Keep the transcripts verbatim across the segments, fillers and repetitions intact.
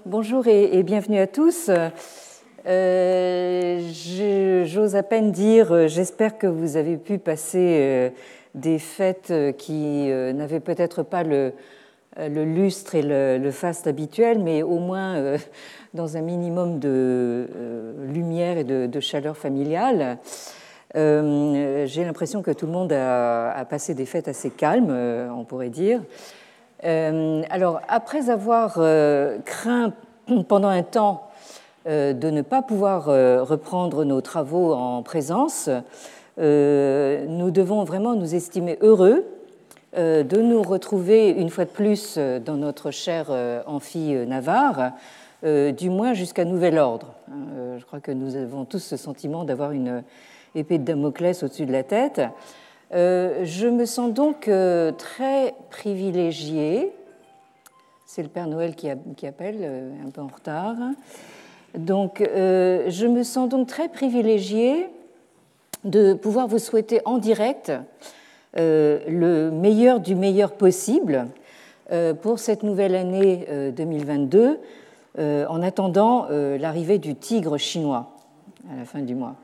bonjour et, et bienvenue à tous. Euh, J'ose à peine dire, j'espère que vous avez pu passer euh, des fêtes qui euh, n'avaient peut-être pas le, le lustre et le, le faste habituel, mais au moins euh, dans un minimum de euh, lumière et de, de chaleur familiale. Euh, J'ai l'impression que tout le monde a, a passé des fêtes assez calmes, euh, on pourrait dire. Euh, alors, après avoir euh, craint pendant un temps euh, de ne pas pouvoir euh, reprendre nos travaux en présence, euh, nous devons vraiment nous estimer heureux euh, de nous retrouver une fois de plus dans notre cher euh, amphi Navarre, euh, du moins jusqu'à nouvel ordre. Euh, je crois que nous avons tous ce sentiment d'avoir une épée de Damoclès au-dessus de la tête. Euh, je me sens donc euh, très privilégiée. C'est le Père Noël qui, a, qui appelle, euh, un peu en retard. Donc, euh, je me sens donc très privilégiée de pouvoir vous souhaiter en direct euh, le meilleur du meilleur possible euh, pour cette nouvelle année euh, deux mille vingt-deux, euh, en attendant euh, l'arrivée du tigre chinois à la fin du mois.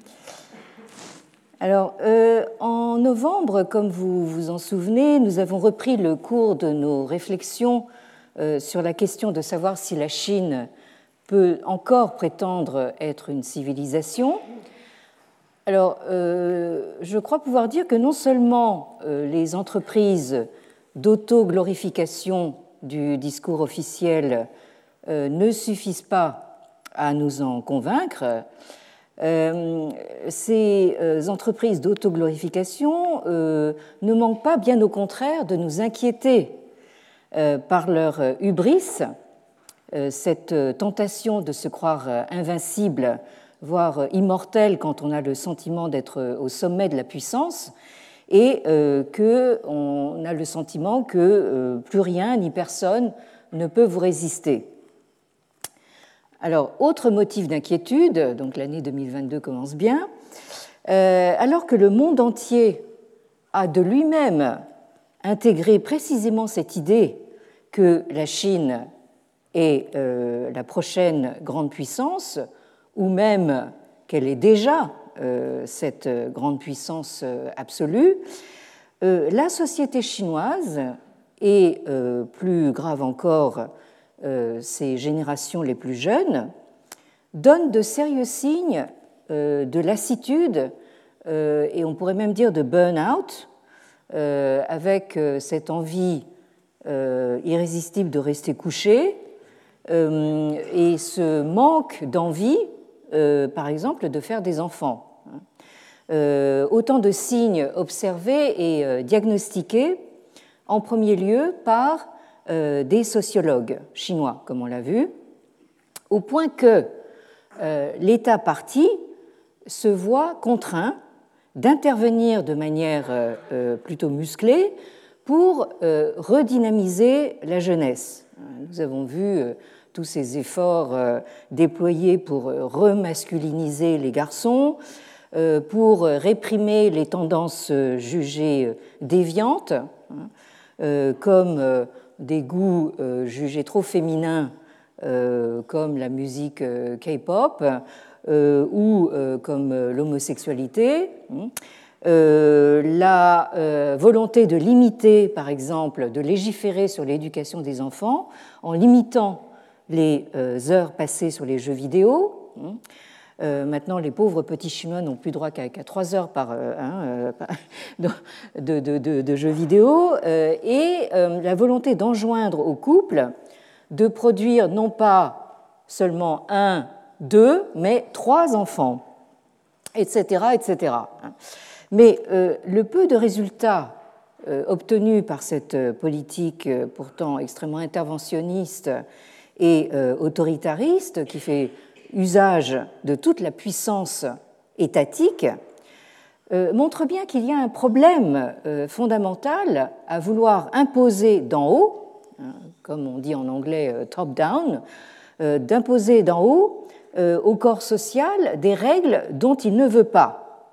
Alors, euh, en novembre, comme vous vous en souvenez, nous avons repris le cours de nos réflexions euh, sur la question de savoir si la Chine peut encore prétendre être une civilisation. Alors, euh, je crois pouvoir dire que non seulement euh, les entreprises d'auto-glorification du discours officiel euh, ne suffisent pas à nous en convaincre, Euh, ces euh, entreprises d'autoglorification euh, ne manquent pas, bien au contraire, de nous inquiéter euh, par leur hubris, euh, cette tentation de se croire invincible, voire immortel quand on a le sentiment d'être au sommet de la puissance, et euh, qu'on a le sentiment que euh, plus rien ni personne ne peut vous résister. Alors, autre motif d'inquiétude, donc l'année deux mille vingt-deux commence bien, euh, alors que le monde entier a de lui-même intégré précisément cette idée que la Chine est euh, la prochaine grande puissance, ou même qu'elle est déjà euh, cette grande puissance absolue, euh, la société chinoise, et euh, plus grave encore, Euh, ces générations les plus jeunes, donnent de sérieux signes euh, de lassitude euh, et on pourrait même dire de burn-out, euh, avec euh, cette envie euh, irrésistible de rester couché euh, et ce manque d'envie, euh, par exemple, de faire des enfants. Euh, autant de signes observés et euh, diagnostiqués en premier lieu par des sociologues chinois, comme on l'a vu, au point que euh, l'État parti se voit contraint d'intervenir de manière euh, plutôt musclée pour euh, redynamiser la jeunesse. Nous avons vu euh, tous ces efforts euh, déployés pour euh, remasculiniser les garçons, euh, pour réprimer les tendances euh, jugées déviantes, hein, euh, comme euh, des goûts euh, jugés trop féminins euh, comme la musique euh, K-pop euh, ou euh, comme euh, l'homosexualité, euh, la euh, volonté de limiter, par exemple, de légiférer sur l'éducation des enfants en limitant les euh, heures passées sur les jeux vidéo. Euh, maintenant, les pauvres petits Chinois n'ont plus droit qu'à trois heures par, euh, hein, de, de, de, de jeux vidéo, euh, et euh, la volonté d'enjoindre au couple de produire non pas seulement un, deux, mais trois enfants, et cetera, et cetera. Mais euh, le peu de résultats euh, obtenus par cette politique euh, pourtant extrêmement interventionniste et euh, autoritariste, qui fait usage de toute la puissance étatique, euh, montre bien qu'il y a un problème euh, fondamental à vouloir imposer d'en haut, hein, comme on dit en anglais euh, top-down, euh, d'imposer d'en haut euh, au corps social des règles dont il ne veut pas.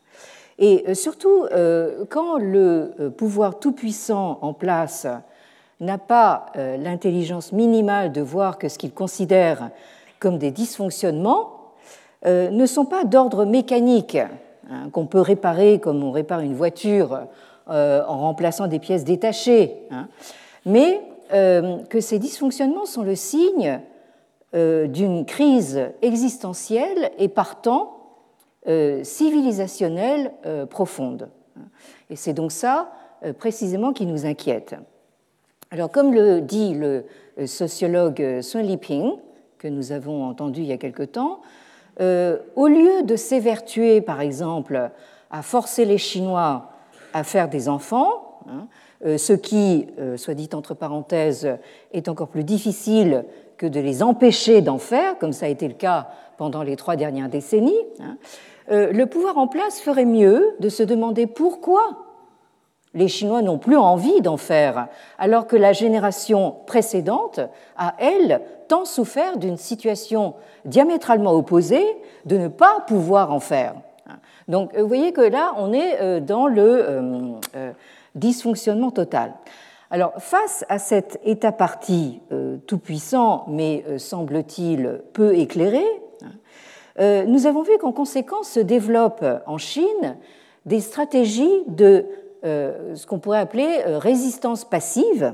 Et euh, surtout, euh, quand le pouvoir tout-puissant en place n'a pas euh, l'intelligence minimale de voir que ce qu'il considère comme des dysfonctionnements euh, ne sont pas d'ordre mécanique, hein, qu'on peut réparer comme on répare une voiture euh, en remplaçant des pièces détachées, hein, mais euh, que ces dysfonctionnements sont le signe euh, d'une crise existentielle et partant euh, civilisationnelle euh, profonde. Et c'est donc ça euh, précisément qui nous inquiète. Alors, comme le dit le sociologue Sun Liping, que nous avons entendu il y a quelque temps, euh, au lieu de s'évertuer, par exemple, à forcer les Chinois à faire des enfants, hein, euh, ce qui, euh, soit dit entre parenthèses, est encore plus difficile que de les empêcher d'en faire, comme ça a été le cas pendant les trois dernières décennies, hein, euh, le pouvoir en place ferait mieux de se demander pourquoi les Chinois n'ont plus envie d'en faire, alors que la génération précédente a, elle, tant souffert d'une situation diamétralement opposée de ne pas pouvoir en faire. Donc, vous voyez que là, on est dans le dysfonctionnement total. Alors, face à cet état parti tout-puissant, mais semble-t-il peu éclairé, nous avons vu qu'en conséquence se développent en Chine des stratégies de Euh, ce qu'on pourrait appeler euh, résistance passive,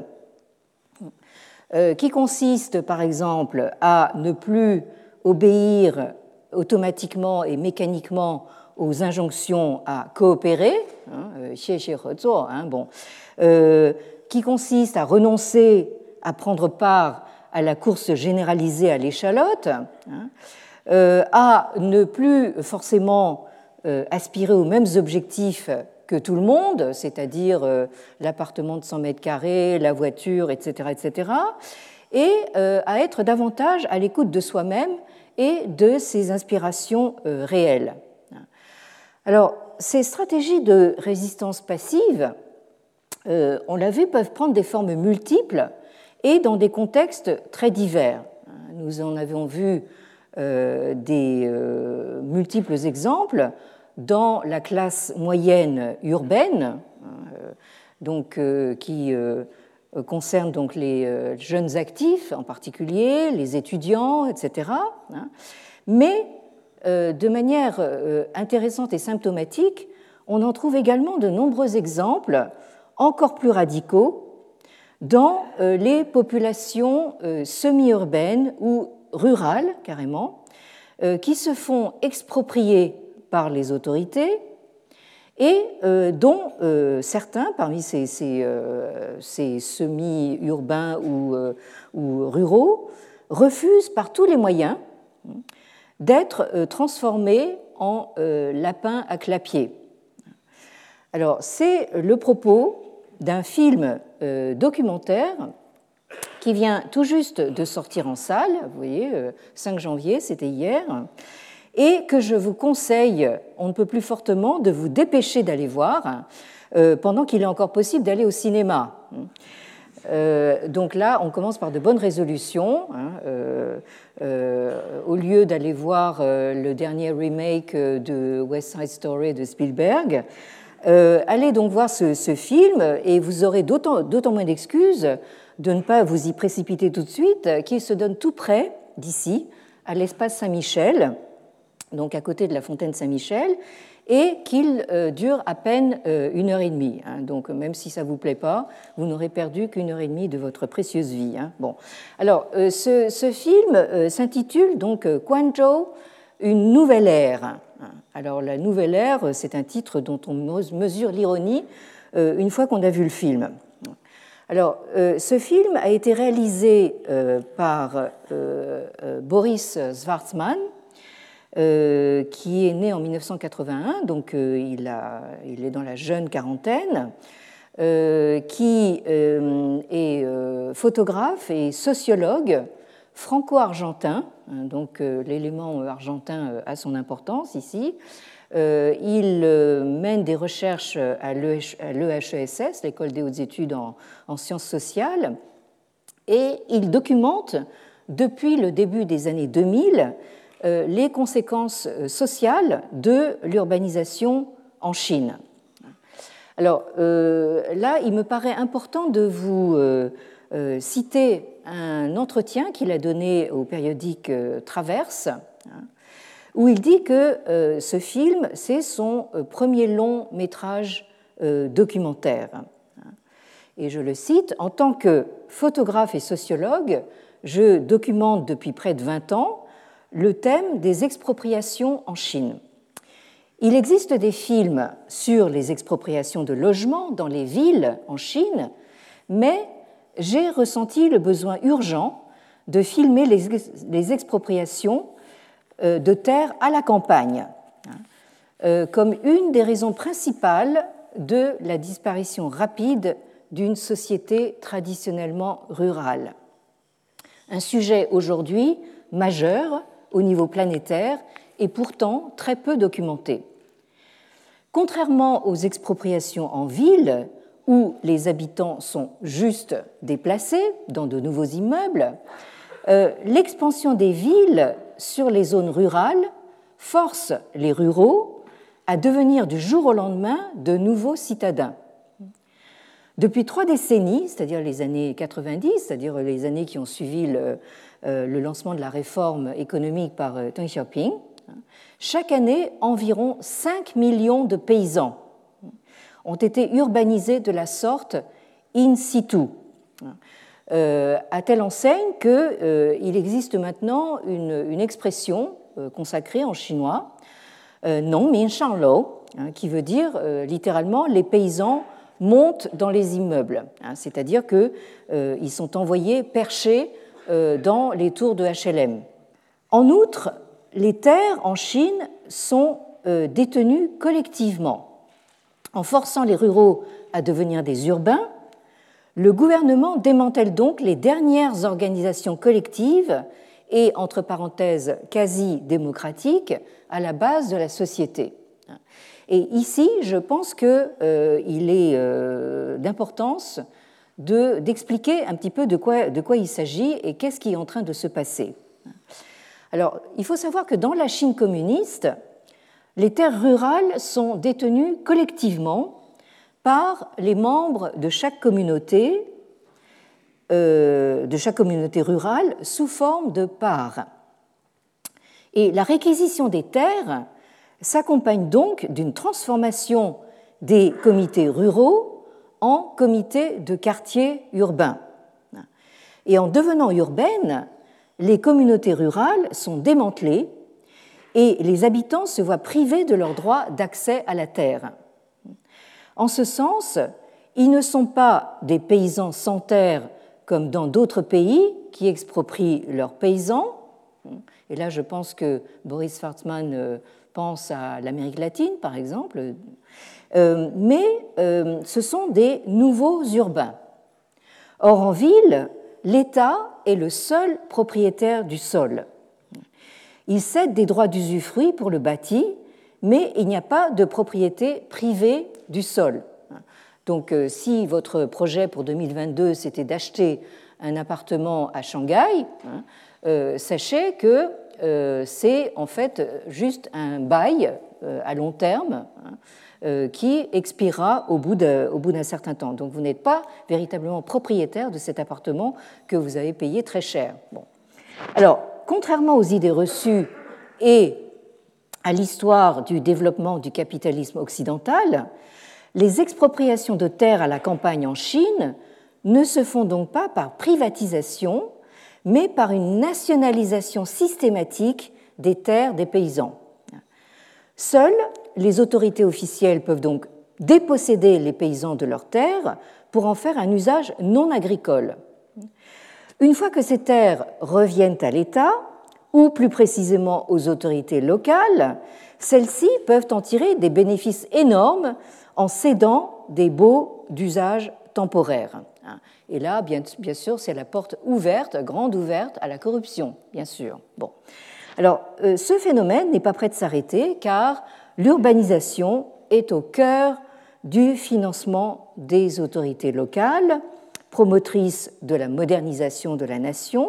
euh, qui consiste par exemple à ne plus obéir automatiquement et mécaniquement aux injonctions à coopérer, hein, hein, bon, euh, qui consiste à renoncer à prendre part à la course généralisée à l'échalote, hein, euh, à ne plus forcément euh, aspirer aux mêmes objectifs que tout le monde, c'est-à-dire euh, l'appartement de cent mètres carrés, la voiture, et cetera, et cetera, et euh, à être davantage à l'écoute de soi-même et de ses inspirations euh, réelles. Alors, ces stratégies de résistance passive, euh, on l'a vu, peuvent prendre des formes multiples et dans des contextes très divers. Nous en avons vu euh, des euh, multiples exemples dans la classe moyenne urbaine, donc, euh, qui euh, concerne donc les euh, jeunes actifs en particulier, les étudiants, et cetera. Mais euh, de manière euh, intéressante et symptomatique, on en trouve également de nombreux exemples encore plus radicaux dans euh, les populations euh, semi-urbaines ou rurales carrément, euh, qui se font exproprier par les autorités et euh, dont euh, certains, parmi ces, ces, euh, ces semi-urbains ou, euh, ou ruraux, refusent par tous les moyens d'être euh, transformés en euh, lapins à clapier. Alors, c'est le propos d'un film euh, documentaire qui vient tout juste de sortir en salle, vous voyez, euh, cinq janvier, c'était hier, et que je vous conseille, on ne peut plus fortement, de vous dépêcher d'aller voir euh, pendant qu'il est encore possible d'aller au cinéma. Euh, donc là, on commence par de bonnes résolutions. Hein, euh, euh, au lieu d'aller voir euh, le dernier remake de West Side Story de Spielberg, euh, allez donc voir ce, ce film et vous aurez d'autant, d'autant moins d'excuses de ne pas vous y précipiter tout de suite, qu'il se donne tout près d'ici, à l'espace Saint-Michel, donc à côté de la fontaine Saint-Michel, et qu'il euh, dure à peine euh, une heure et demie. Hein. Donc, même si ça ne vous plaît pas, vous n'aurez perdu qu'une heure et demie de votre précieuse vie. Hein. Bon. Alors, euh, ce, ce film euh, s'intitule donc euh, Guangzhou, une nouvelle ère. Alors, la nouvelle ère, c'est un titre dont on mesure l'ironie euh, une fois qu'on a vu le film. Alors, euh, ce film a été réalisé euh, par euh, euh, Boris Schwartzman, Euh, qui est né en mille neuf cent quatre-vingt-un, donc euh, il, a, il est dans la jeune quarantaine, euh, qui euh, est euh, photographe et sociologue franco-argentin, hein, donc euh, l'élément argentin a son importance ici. Euh, il euh, mène des recherches à l'E H E S S, l'École des hautes études en, en sciences sociales, et il documente depuis le début des années deux mille les conséquences sociales de l'urbanisation en Chine. Alors euh, là, il me paraît important de vous euh, euh, citer un entretien qu'il a donné au périodique euh, Traverse, hein, où il dit que euh, ce film, c'est son euh, premier long métrage euh, documentaire. Et je le cite, « En tant que photographe et sociologue, je documente depuis près de vingt ans le thème des expropriations en Chine. Il existe des films sur les expropriations de logements dans les villes en Chine, mais j'ai ressenti le besoin urgent de filmer les, les expropriations de terres à la campagne, comme une des raisons principales de la disparition rapide d'une société traditionnellement rurale. Un sujet aujourd'hui majeur au niveau planétaire et pourtant très peu documenté. Contrairement aux expropriations en ville, où les habitants sont juste déplacés dans de nouveaux immeubles, euh, l'expansion des villes sur les zones rurales force les ruraux à devenir du jour au lendemain de nouveaux citadins. Depuis trois décennies, c'est-à-dire les années quatre-vingt-dix, c'est-à-dire les années qui ont suivi le, euh, le lancement de la réforme économique par euh, Deng Xiaoping, chaque année, environ cinq millions de paysans ont été urbanisés de la sorte in situ, euh, à telle enseigne qu'il euh, existe maintenant une, une expression euh, consacrée en chinois, euh, Nong Min Shang Lou, hein, qui veut dire euh, littéralement les paysans montent dans les immeubles, hein, c'est-à-dire qu'ils euh, sont envoyés perchés euh, dans les tours de H L M. En outre, les terres en Chine sont euh, détenues collectivement. En forçant les ruraux à devenir des urbains, le gouvernement démantèle donc les dernières organisations collectives et, entre parenthèses, quasi-démocratiques à la base de la société. Et ici, je pense qu'il euh, est euh, d'importance de, d'expliquer un petit peu de quoi, de quoi il s'agit et qu'est-ce qui est en train de se passer. Alors, il faut savoir que dans la Chine communiste, les terres rurales sont détenues collectivement par les membres de chaque communauté, euh, de chaque communauté rurale sous forme de parts. Et la réquisition des terres s'accompagne donc d'une transformation des comités ruraux en comités de quartiers urbains. Et en devenant urbaines, les communautés rurales sont démantelées et les habitants se voient privés de leur droit d'accès à la terre. En ce sens, ils ne sont pas des paysans sans terre comme dans d'autres pays qui exproprient leurs paysans. Et là, je pense que Boris Schwartzman pense à l'Amérique latine, par exemple. Euh, mais euh, ce sont des nouveaux urbains. Or, en ville, l'État est le seul propriétaire du sol. Il cède des droits d'usufruit pour le bâti, mais il n'y a pas de propriété privée du sol. Donc, euh, si votre projet pour deux mille vingt-deux, c'était d'acheter un appartement à Shanghai, hein, euh, sachez que euh, c'est en fait juste un bail euh, à long terme, hein, euh, qui expirera au bout, de, au bout d'un certain temps. Donc, vous n'êtes pas véritablement propriétaire de cet appartement que vous avez payé très cher. Bon. Alors, contrairement aux idées reçues et à l'histoire du développement du capitalisme occidental, les expropriations de terres à la campagne en Chine ne se font donc pas par privatisation, mais par une nationalisation systématique des terres des paysans. Seules les autorités officielles peuvent donc déposséder les paysans de leurs terres pour en faire un usage non agricole. Une fois que ces terres reviennent à l'État, ou plus précisément aux autorités locales, celles-ci peuvent en tirer des bénéfices énormes en cédant des baux d'usage temporaire. Et là, bien, bien sûr, c'est la porte ouverte, grande ouverte, à la corruption, bien sûr. Bon. Alors, euh, ce phénomène n'est pas prêt de s'arrêter car l'urbanisation est au cœur du financement des autorités locales, promotrices de la modernisation de la nation.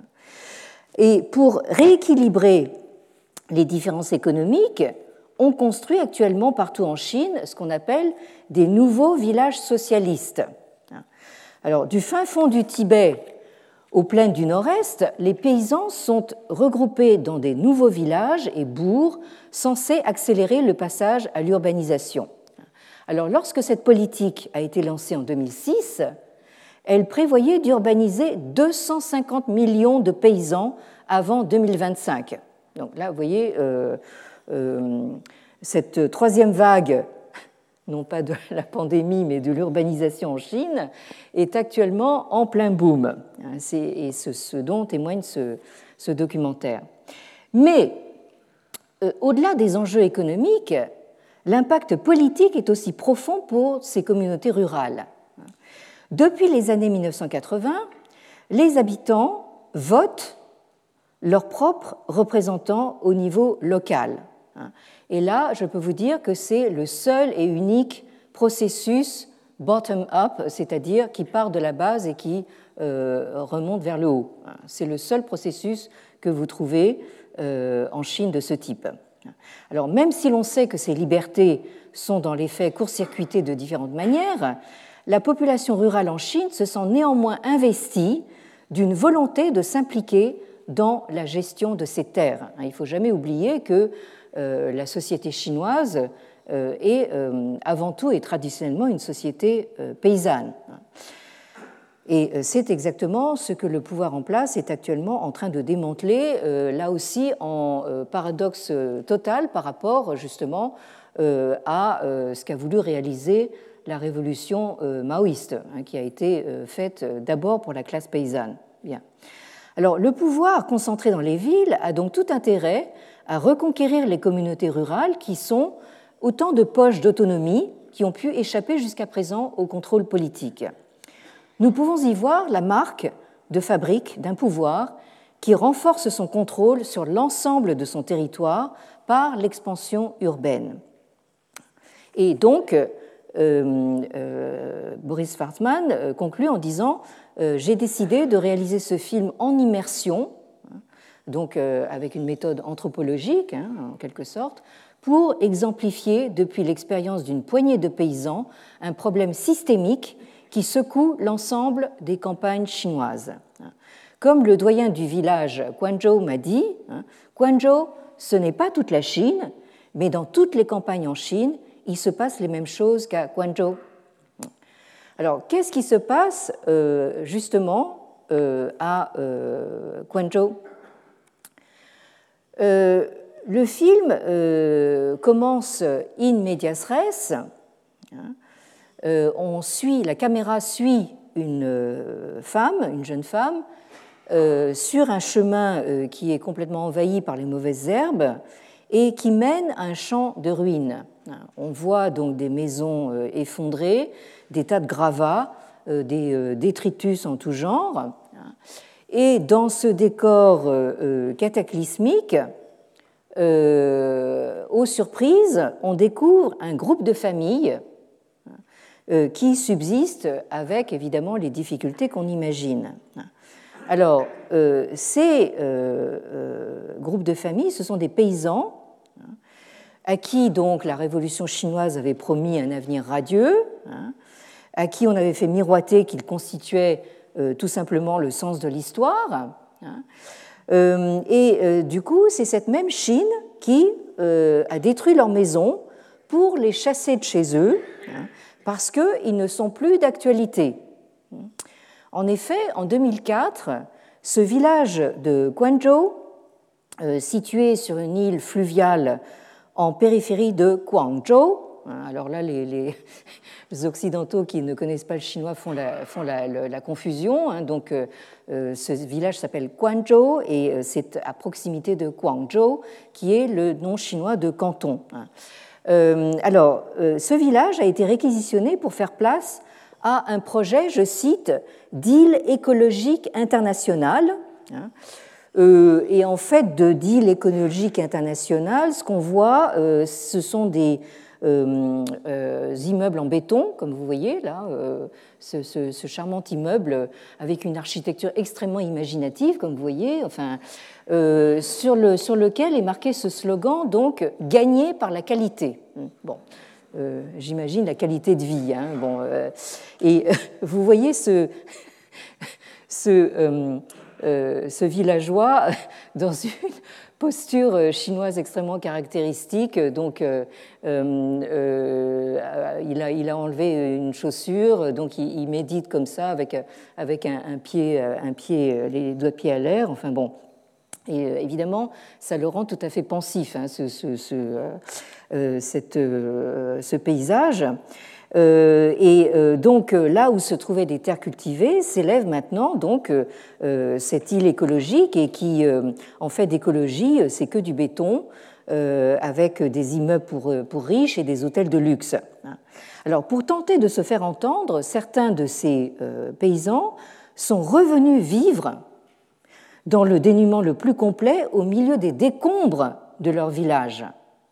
Et pour rééquilibrer les différences économiques, on construit actuellement partout en Chine ce qu'on appelle des nouveaux villages socialistes. Alors, du fin fond du Tibet aux plaines du nord-est, les paysans sont regroupés dans des nouveaux villages et bourgs censés accélérer le passage à l'urbanisation. Alors, lorsque cette politique a été lancée en deux mille six, elle prévoyait d'urbaniser deux cent cinquante millions de paysans avant deux mille vingt-cinq. Donc là, vous voyez, euh, euh, cette troisième vague, non pas de la pandémie, mais de l'urbanisation en Chine, est actuellement en plein boom. C'est, et ce, ce dont témoigne ce, ce documentaire. Mais, euh, au-delà des enjeux économiques, l'impact politique est aussi profond pour ces communautés rurales. Depuis les années mille neuf cent quatre-vingts, les habitants votent leurs propres représentants au niveau local. Et là, je peux vous dire que c'est le seul et unique processus bottom-up, c'est-à-dire qui part de la base et qui euh, remonte vers le haut. C'est le seul processus que vous trouvez euh, en Chine de ce type. Alors, même si l'on sait que ces libertés sont dans les faits court-circuitées de différentes manières, la population rurale en Chine se sent néanmoins investie d'une volonté de s'impliquer dans la gestion de ces terres. Il ne faut jamais oublier que euh, la société chinoise euh, est euh, avant tout et traditionnellement une société euh, paysanne. Et c'est exactement ce que le pouvoir en place est actuellement en train de démanteler, euh, là aussi en euh, paradoxe total par rapport justement euh, à euh, ce qu'a voulu réaliser la révolution euh, maoïste, hein, qui a été euh, faite d'abord pour la classe paysanne. Bien. Alors, le pouvoir concentré dans les villes a donc tout intérêt à reconquérir les communautés rurales qui sont autant de poches d'autonomie qui ont pu échapper jusqu'à présent au contrôle politique. Nous pouvons y voir la marque de fabrique d'un pouvoir qui renforce son contrôle sur l'ensemble de son territoire par l'expansion urbaine. Et donc, euh, euh, Boris Schwartzman euh, conclut en disant euh, « J'ai décidé de réaliser ce film en immersion, donc euh, avec une méthode anthropologique, hein, en quelque sorte, pour exemplifier depuis l'expérience d'une poignée de paysans un problème systémique qui secoue l'ensemble des campagnes chinoises. Comme le doyen du village Guangzhou m'a dit, Guangzhou, ce n'est pas toute la Chine, mais dans toutes les campagnes en Chine, il se passe les mêmes choses qu'à Guangzhou. Alors, qu'est-ce qui se passe euh, justement euh, à euh, Guangzhou ? euh, Le film euh, commence in medias res. Hein, Euh, on suit, la caméra suit une euh, femme, une jeune femme, euh, sur un chemin euh, qui est complètement envahi par les mauvaises herbes et qui mène à un champ de ruines. On voit donc des maisons euh, effondrées, des tas de gravats, euh, des euh, détritus en tout genre. Et dans ce décor euh, cataclysmique, euh, aux surprises, on découvre un groupe de familles qui subsistent avec évidemment les difficultés qu'on imagine. Alors, euh, ces euh, euh, groupes de familles, ce sont des paysans à qui donc la révolution chinoise avait promis un avenir radieux, hein, à qui on avait fait miroiter qu'ils constituaient euh, tout simplement le sens de l'histoire. Hein, euh, et euh, du coup, c'est cette même Chine qui euh, a détruit leurs maisons pour les chasser de chez eux, hein, parce qu'ils ne sont plus d'actualité. En effet, en deux mille quatre, ce village de Guangzhou, euh, situé sur une île fluviale en périphérie de Guangzhou, alors là, les, les, les Occidentaux qui ne connaissent pas le chinois font la, font la, la, la confusion. Hein, donc, euh, ce village s'appelle Guangzhou et c'est à proximité de Guangzhou, qui est le nom chinois de Canton. Hein. Euh, alors, euh, ce village a été réquisitionné pour faire place à un projet, je cite, d'île écologique internationale. Hein, euh, et en fait, de d'île écologique internationale, ce qu'on voit, euh, ce sont des euh, euh, immeubles en béton, comme vous voyez là, euh, ce, ce, ce charmant immeuble avec une architecture extrêmement imaginative, comme vous voyez, enfin, euh, sur, le, sur lequel est marqué ce slogan, donc, gagné par la qualité. Bon. euh, j'imagine, la qualité de vie. Hein, bon, euh, et euh, vous voyez ce, ce, euh, euh, ce villageois dans une posture chinoise extrêmement caractéristique. Donc, euh, euh, il, a, il a enlevé une chaussure, donc il, il médite comme ça, avec, avec un, un, pied, un pied, les doigts de pied à l'air. Enfin bon. Et évidemment, ça le rend tout à fait pensif, hein, ce, ce, ce, euh, cette, euh, ce paysage. Euh, et euh, donc là où se trouvaient des terres cultivées s'élève maintenant donc euh, cette île écologique, et qui euh, en fait d'écologie c'est que du béton euh, avec des immeubles pour, pour riches et des hôtels de luxe. Alors pour tenter de se faire entendre, certains de ces euh, paysans sont revenus vivre dans le dénuement le plus complet au milieu des décombres de leur village.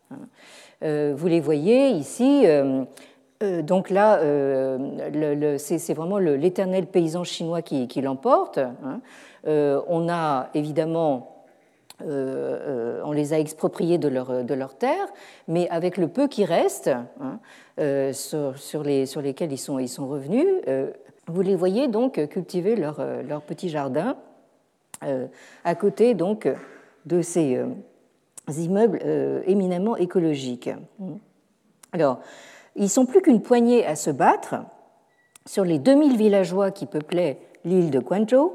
Euh, vous les voyez ici. Euh, Euh, donc là, euh, le, le, c'est, c'est vraiment le, l'éternel paysan chinois qui, qui l'emporte. Hein. Euh, on a évidemment, euh, euh, on les a expropriés de leur, de leur terre, mais avec le peu qui reste, hein, euh, sur, sur, les, sur lesquels ils sont, ils sont revenus, euh, vous les voyez donc cultiver leur, leur petit jardin euh, à côté donc de ces euh, immeubles euh, éminemment écologiques. Alors, ils ne sont plus qu'une poignée à se battre sur les deux mille villageois qui peuplaient l'île de Quanzhou,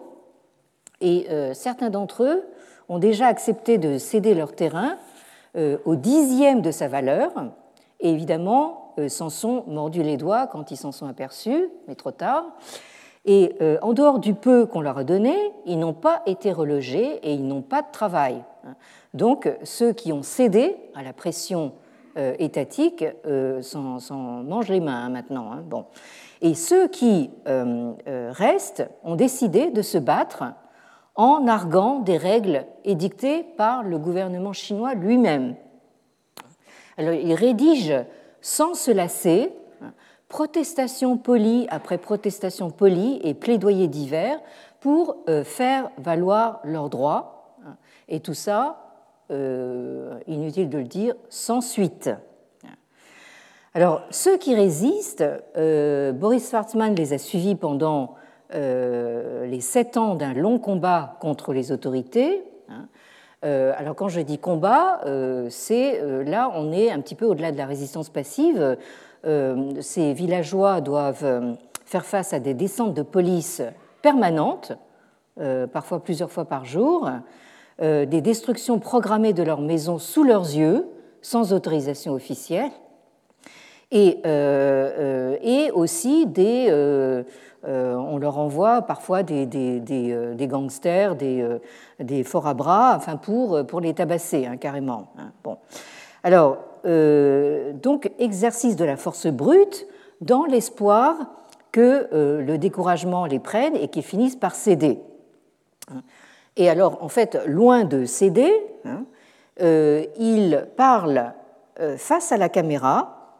et euh, certains d'entre eux ont déjà accepté de céder leur terrain euh, au dixième de sa valeur, et évidemment euh, s'en sont mordus les doigts quand ils s'en sont aperçus, mais trop tard. Et euh, en dehors du peu qu'on leur a donné, ils n'ont pas été relogés et ils n'ont pas de travail. Donc ceux qui ont cédé à la pression Euh, étatique euh, s'en, s'en mangent les mains hein, maintenant. Hein, bon. Et ceux qui euh, euh, restent ont décidé de se battre en arguant des règles édictées par le gouvernement chinois lui-même. Alors, ils rédigent sans se lasser protestation polie après protestation polie et plaidoyer divers pour euh, faire valoir leurs droits. Et tout ça, Euh, inutile de le dire, sans suite. Alors, ceux qui résistent, euh, Boris Schwarzmann les a suivis pendant euh, les sept ans d'un long combat contre les autorités. Euh, alors, quand je dis combat, euh, c'est euh, là, on est un petit peu au-delà de la résistance passive. Euh, ces villageois doivent faire face à des descentes de police permanentes, euh, parfois plusieurs fois par jour, Euh, des destructions programmées de leurs maisons sous leurs yeux, sans autorisation officielle, et, euh, euh, et aussi des, euh, euh, on leur envoie parfois des, des, des, euh, des gangsters, des, euh, des forts à bras, enfin pour, pour les tabasser hein, carrément. Hein. Bon. Alors, euh, donc exercice de la force brute dans l'espoir que euh, le découragement les prenne et qu'ils finissent par céder. Et alors, en fait, loin de céder, hein, euh, il parle euh, face à la caméra,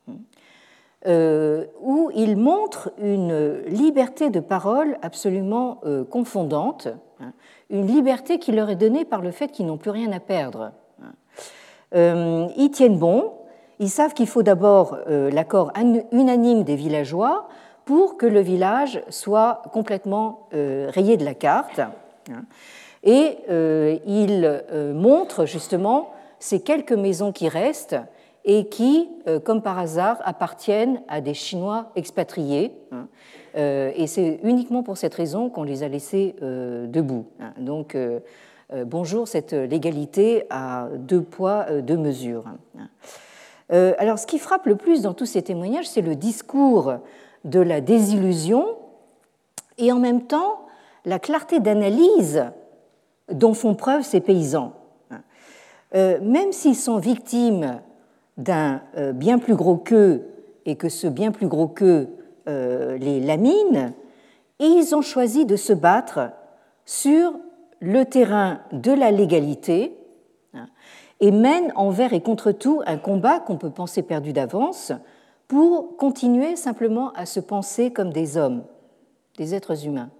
euh, où il montre une liberté de parole absolument euh, confondante, hein, une liberté qui leur est donnée par le fait qu'ils n'ont plus rien à perdre. Euh, ils tiennent bon, ils savent qu'il faut d'abord euh, l'accord unanime des villageois pour que le village soit complètement euh, rayé de la carte. Et euh, il euh, montre justement ces quelques maisons qui restent et qui, euh, comme par hasard, appartiennent à des Chinois expatriés. Euh, et c'est uniquement pour cette raison qu'on les a laissés euh, debout. Donc, euh, euh, bonjour cette légalité à deux poids, deux mesures. Euh, alors, ce qui frappe le plus dans tous ces témoignages, c'est le discours de la désillusion et en même temps la clarté d'analyse dont font preuve ces paysans. Euh, même s'ils sont victimes d'un euh, bien plus gros qu'eux et que ce bien plus gros qu'eux euh, les lamine, ils ont choisi de se battre sur le terrain de la légalité hein, et mènent envers et contre tout un combat qu'on peut penser perdu d'avance pour continuer simplement à se penser comme des hommes, des êtres humains.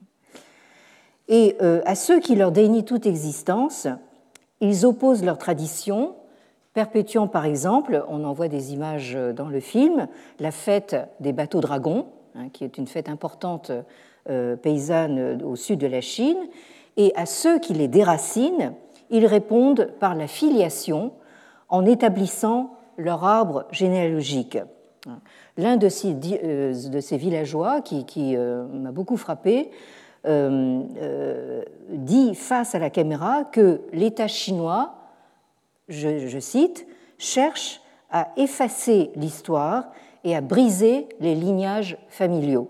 Et euh, à ceux qui leur dénient toute existence, ils opposent leur tradition perpétuant par exemple, on en voit des images dans le film, la fête des bateaux dragons, hein, qui est une fête importante euh, paysanne au sud de la Chine, et à ceux qui les déracinent, ils répondent par la filiation en établissant leur arbre généalogique. L'un de ces, de ces villageois qui, qui euh, m'a beaucoup frappé euh, euh, dit face à la caméra que l'État chinois, je, je cite, cherche à effacer l'histoire et à briser les lignages familiaux.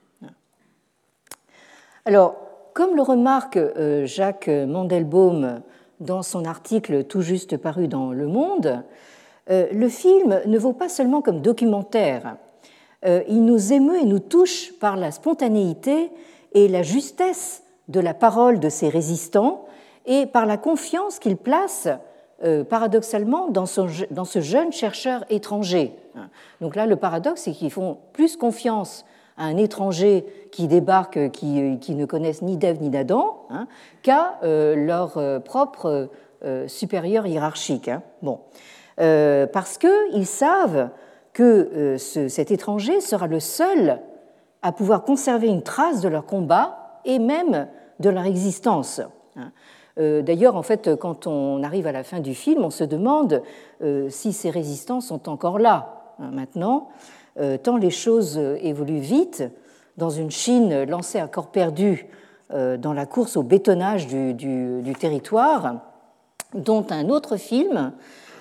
Alors, comme le remarque euh, Jacques Mandelbaum dans son article tout juste paru dans Le Monde, euh, le film ne vaut pas seulement comme documentaire. Euh, il nous émeut et nous touche par la spontanéité et la justesse de la parole de ces résistants et par la confiance qu'il place euh, paradoxalement dans, son, dans ce jeune chercheur étranger. Donc là, le paradoxe, c'est qu'ils font plus confiance à un étranger qui débarque, qui, qui ne connaissent ni d'Ève ni d'Adam, hein, qu'à euh, leur euh, propre euh, supérieur hiérarchique. Hein. Bon. Euh, parce qu'ils savent que euh, ce, cet étranger sera le seul à pouvoir conserver une trace de leur combat et même de leur existence. Hein. Euh, d'ailleurs, en fait, quand on arrive à la fin du film, on se demande euh, si ces résistants sont encore là, hein, maintenant, euh, tant les choses évoluent vite dans une Chine lancée à corps perdu euh, dans la course au bétonnage du, du, du territoire, dont un autre film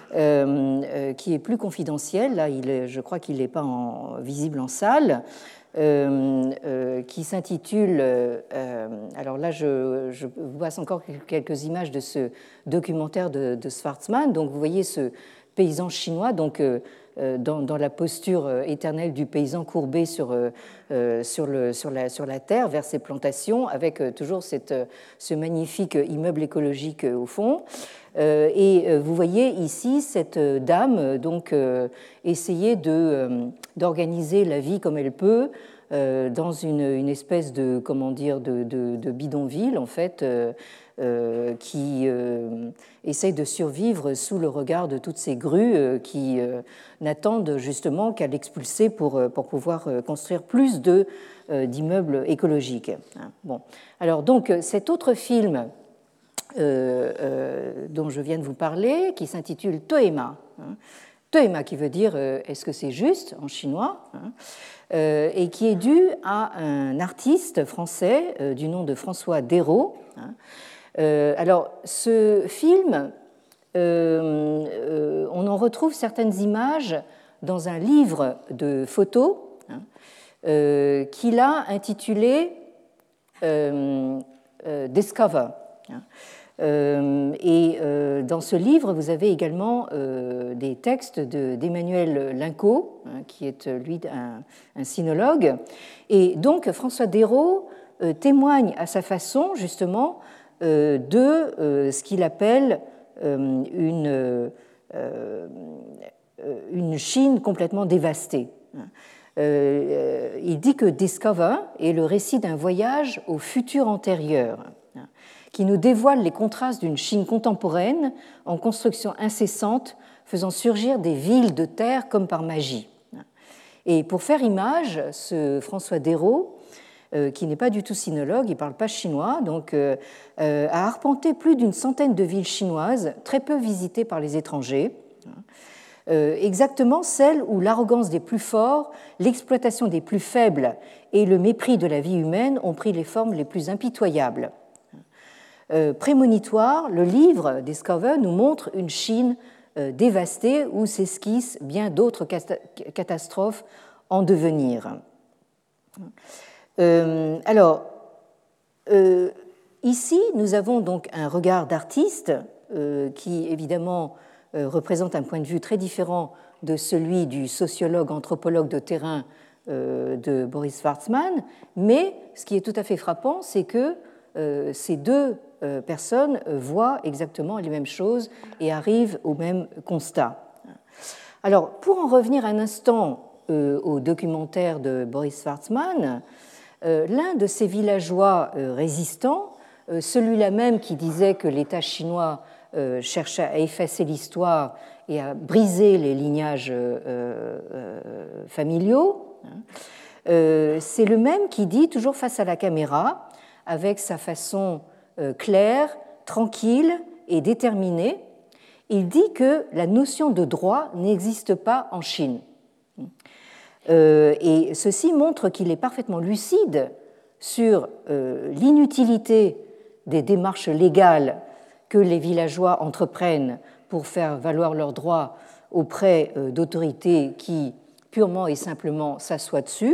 euh, euh, qui est plus confidentiel, là, il est, je crois qu'il n'est pas en, visible en salle, Euh, euh, qui s'intitule, euh, alors là je, je vous passe encore quelques images de ce documentaire de, de Schwarzman. Donc vous voyez ce paysan chinois donc, euh, dans, dans la posture éternelle du paysan courbé sur, euh, sur, le, sur, la, sur la terre vers ses plantations avec toujours cette, ce magnifique immeuble écologique au fond. Euh, et vous voyez ici cette dame donc euh, essayer de, euh, d'organiser la vie comme elle peut euh, dans une, une espèce de comment dire de, de, de bidonville en fait euh, euh, qui euh, essaye de survivre sous le regard de toutes ces grues euh, qui euh, n'attendent justement qu'à l'expulser pour, pour pouvoir construire plus de, euh, d'immeubles écologiques. Bon. Alors donc cet autre film Euh, euh, dont je viens de vous parler, qui s'intitule Toema. Hein. Toema qui veut dire euh, est-ce que c'est juste en chinois, hein, euh, et qui est dû à un artiste français euh, du nom de François Dérault. Hein. Euh, alors, ce film, euh, euh, on en retrouve certaines images dans un livre de photos hein, euh, qu'il a intitulé euh, euh, Discover. Hein. Euh, et euh, dans ce livre, vous avez également euh, des textes de, d'Emmanuel Linco, hein, qui est lui un, un sinologue. Et donc, François Dérault euh, témoigne à sa façon, justement, euh, de euh, ce qu'il appelle euh, une, euh, une Chine complètement dévastée. Euh, il dit que Discover est le récit d'un voyage au futur antérieur, qui nous dévoile les contrastes d'une Chine contemporaine en construction incessante, faisant surgir des villes de terre comme par magie. Et pour faire image, ce François Dérault, euh, qui n'est pas du tout sinologue, il ne parle pas chinois, donc, euh, euh, a arpenté plus d'une centaine de villes chinoises, très peu visitées par les étrangers, euh, exactement celles où l'arrogance des plus forts, l'exploitation des plus faibles et le mépris de la vie humaine ont pris les formes les plus impitoyables. Euh, prémonitoire, le livre Discover nous montre une Chine euh, dévastée où s'esquissent bien d'autres catastrophes en devenir. Euh, alors, euh, ici, nous avons donc un regard d'artiste euh, qui, évidemment, euh, représente un point de vue très différent de celui du sociologue, anthropologue de terrain euh, de Boris Schwarzman, mais ce qui est tout à fait frappant, c'est que euh, ces deux personnes voient exactement les mêmes choses et arrivent au même constat. Alors, pour en revenir un instant euh, au documentaire de Boris Schwarzman, euh, l'un de ces villageois euh, résistants, euh, celui-là même qui disait que l'État chinois euh, cherche à effacer l'histoire et à briser les lignages euh, euh, familiaux. Euh, c'est le même qui dit, toujours face à la caméra, avec sa façon euh, claire, tranquille et déterminée, il dit que la notion de droit n'existe pas en Chine. Euh, et ceci montre qu'il est parfaitement lucide sur euh, l'inutilité des démarches légales que les villageois entreprennent pour faire valoir leurs droits auprès euh, d'autorités qui purement et simplement s'assoient dessus,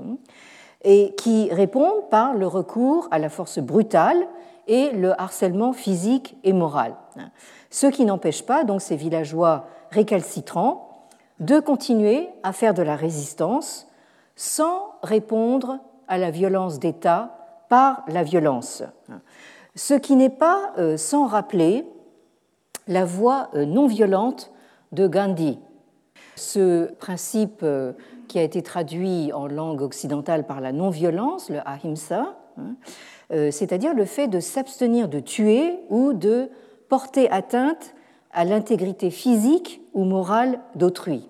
et qui répondent par le recours à la force brutale et le harcèlement physique et moral. Ce qui n'empêche pas donc ces villageois récalcitrants de continuer à faire de la résistance sans répondre à la violence d'État par la violence. Ce qui n'est pas sans rappeler la voie non violente de Gandhi. Ce principe qui a été traduit en langue occidentale par la non-violence, le ahimsa, c'est-à-dire le fait de s'abstenir de tuer ou de porter atteinte à l'intégrité physique ou morale d'autrui.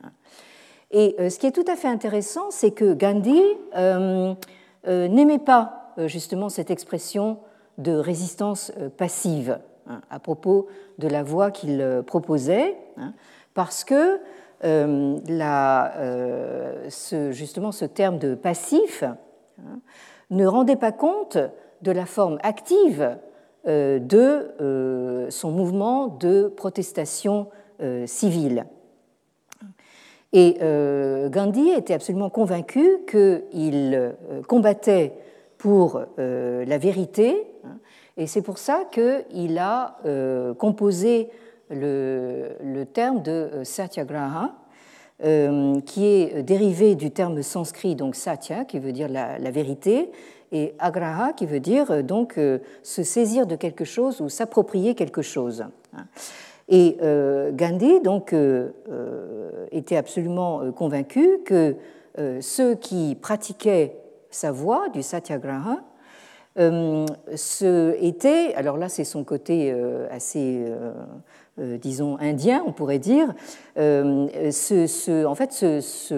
Et ce qui est tout à fait intéressant, c'est que Gandhi euh, euh, n'aimait pas justement cette expression de résistance passive hein, à propos de la voie qu'il proposait, hein, parce que euh, la, euh, ce, justement ce terme de passif hein, ne rendait pas compte de la forme active euh, de euh, son mouvement de protestation euh, civile. Et euh, Gandhi était absolument convaincu qu'il euh, combattait pour euh, la vérité, hein, et c'est pour ça qu'il a euh, composé le, le terme de satyagraha, euh, qui est dérivé du terme sanskrit, donc satya, qui veut dire la, la vérité, et agraha, qui veut dire donc euh, se saisir de quelque chose ou s'approprier quelque chose. Et euh, Gandhi donc, euh, euh, était absolument convaincu que euh, ceux qui pratiquaient sa voie du satyagraha euh, ce était, alors là c'est son côté euh, assez, euh, euh, disons, indien, on pourrait dire, euh, ce, ce, en fait se, se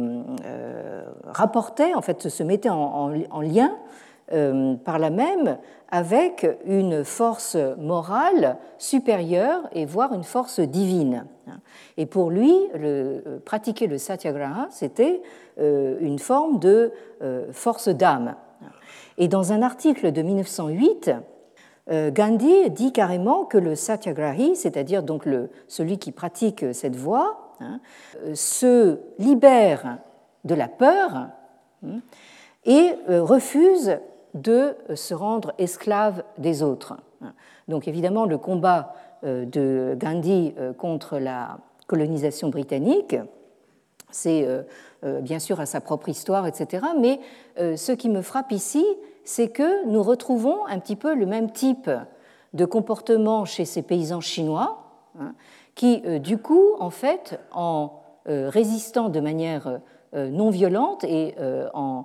euh, rapportait, en fait se mettait en, en, en lien euh, par là même avec une force morale supérieure et voire une force divine. Et pour lui, le, pratiquer le satyagraha, c'était euh, une forme de euh, force d'âme. Et dans un article de mille neuf cent huit, euh, Gandhi dit carrément que le satyagrahi, c'est-à-dire donc le, celui qui pratique cette voie, hein, se libère de la peur hein, et euh, refuse de se rendre esclave des autres. Donc évidemment, le combat de Gandhi contre la colonisation britannique, c'est bien sûr à sa propre histoire, et cetera. Mais ce qui me frappe ici, c'est que nous retrouvons un petit peu le même type de comportement chez ces paysans chinois, qui, du coup, en fait, en résistant de manière non violente et en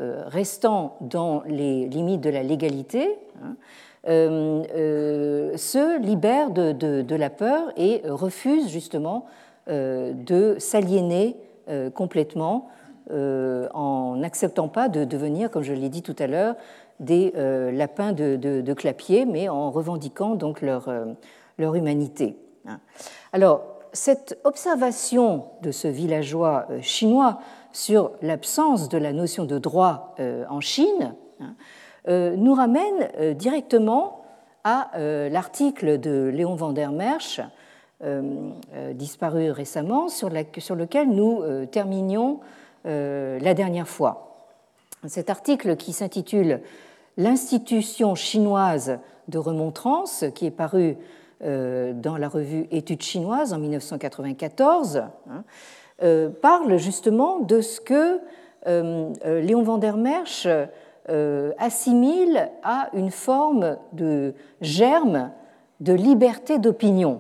restant dans les limites de la légalité, hein, euh, euh, se libère de, de, de la peur et refuse justement euh, de s'aliéner euh, complètement euh, en n'acceptant pas de devenir, comme je l'ai dit tout à l'heure, des euh, lapins de, de, de clapier, mais en revendiquant donc leur, euh, leur humanité. Hein. Alors, cette observation de ce villageois euh, chinois sur l'absence de la notion de droit euh, en Chine hein, euh, nous ramène euh, directement à euh, l'article de Léon van der Merch, euh, euh, disparu récemment, sur, la, sur lequel nous euh, terminions euh, la dernière fois. Cet article qui s'intitule « L'institution chinoise de remontrance », qui est paru euh, dans la revue Études chinoises en mille neuf cent quatre-vingt-quatorze, hein, Euh, parle justement de ce que euh, Léon van der Merch euh, assimile à une forme de germe de liberté d'opinion.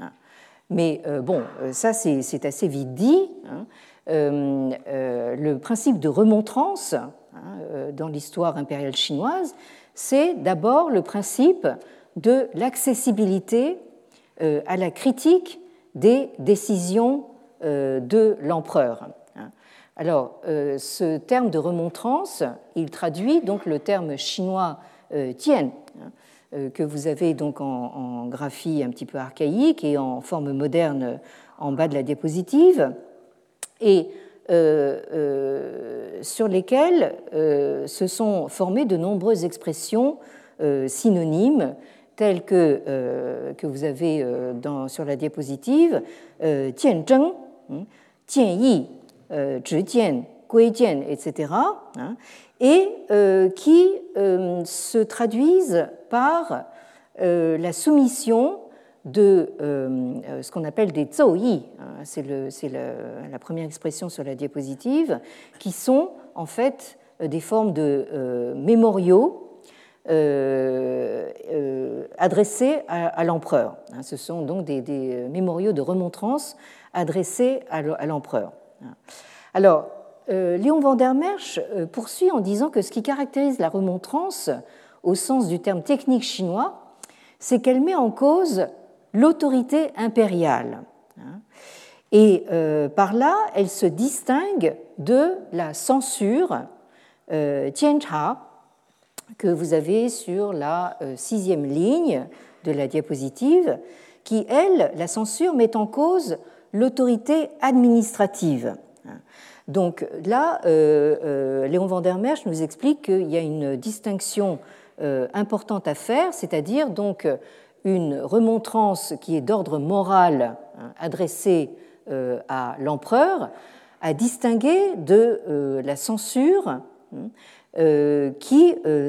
Mais euh, bon, ça c'est, c'est assez vite dit. Hein. Euh, euh, le principe de remontrance hein, dans l'histoire impériale chinoise, c'est d'abord le principe de l'accessibilité à la critique des décisions de l'empereur. Alors, ce terme de remontrance, il traduit donc le terme chinois tian, que vous avez donc en, en graphie un petit peu archaïque et en forme moderne en bas de la diapositive, et euh, euh, sur lesquelles euh, se sont formées de nombreuses expressions euh, synonymes, telles que, euh, que vous avez euh, dans, sur la diapositive, euh, tianzheng, tianyi, zhijian, guijian, et cetera, hein, et euh, qui euh, se traduisent par euh, la soumission de euh, ce qu'on appelle des zouyi, hein, c'est la première expression sur la diapositive, qui sont en fait des formes de euh, mémoriaux euh, euh, adressés à, à l'empereur. Hein, ce sont donc des, des mémoriaux de remontrance adressés à l'empereur. Alors, euh, Léon van der Merch poursuit en disant que ce qui caractérise la remontrance, au sens du terme technique chinois, c'est qu'elle met en cause l'autorité impériale. Et euh, par là, elle se distingue de la censure euh, tiancha que vous avez sur la euh, sixième ligne de la diapositive, qui, elle, la censure, met en cause l'autorité administrative. Donc là, euh, euh, Léon van der Merch nous explique qu'il y a une distinction euh, importante à faire, c'est-à-dire donc une remontrance qui est d'ordre moral, hein, adressée euh, à l'empereur, à distinguer de euh, la censure, hein, euh, qui euh,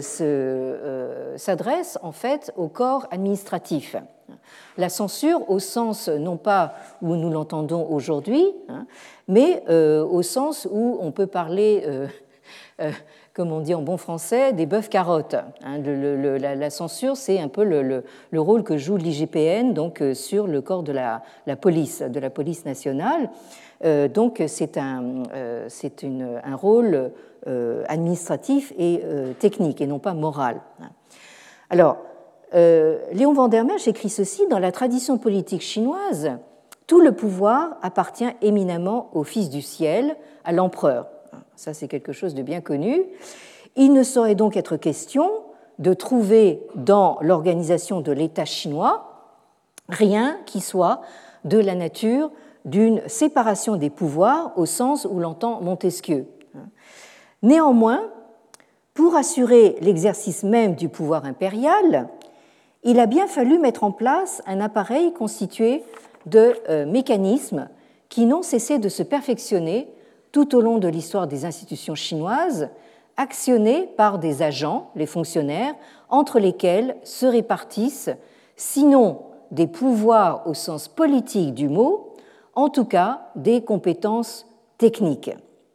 s'adresse euh, en fait au corps administratif. La censure au sens non pas où nous l'entendons aujourd'hui, hein, mais euh, au sens où on peut parler, euh, euh, comme on dit en bon français, des bœufs carottes. Hein. Le, le, la, la censure, c'est un peu le, le, le rôle que joue l'I G P N donc, euh, sur le corps de la, la police, de la police nationale. Euh, donc c'est un, euh, c'est une, un rôle euh, administratif et euh, technique, et non pas moral. Alors, euh, Léon van der Merch écrit ceci: dans la tradition politique chinoise, tout le pouvoir appartient éminemment au Fils du ciel, à l'empereur. Ça, c'est quelque chose de bien connu. Il ne saurait donc être question de trouver dans l'organisation de l'État chinois rien qui soit de la nature d'une séparation des pouvoirs au sens où l'entend Montesquieu. Néanmoins, pour assurer l'exercice même du pouvoir impérial, il a bien fallu mettre en place un appareil constitué de euh, mécanismes qui n'ont cessé de se perfectionner tout au long de l'histoire des institutions chinoises, actionnés par des agents, les fonctionnaires, entre lesquels se répartissent, sinon des pouvoirs au sens politique du mot, en tout cas des compétences techniques.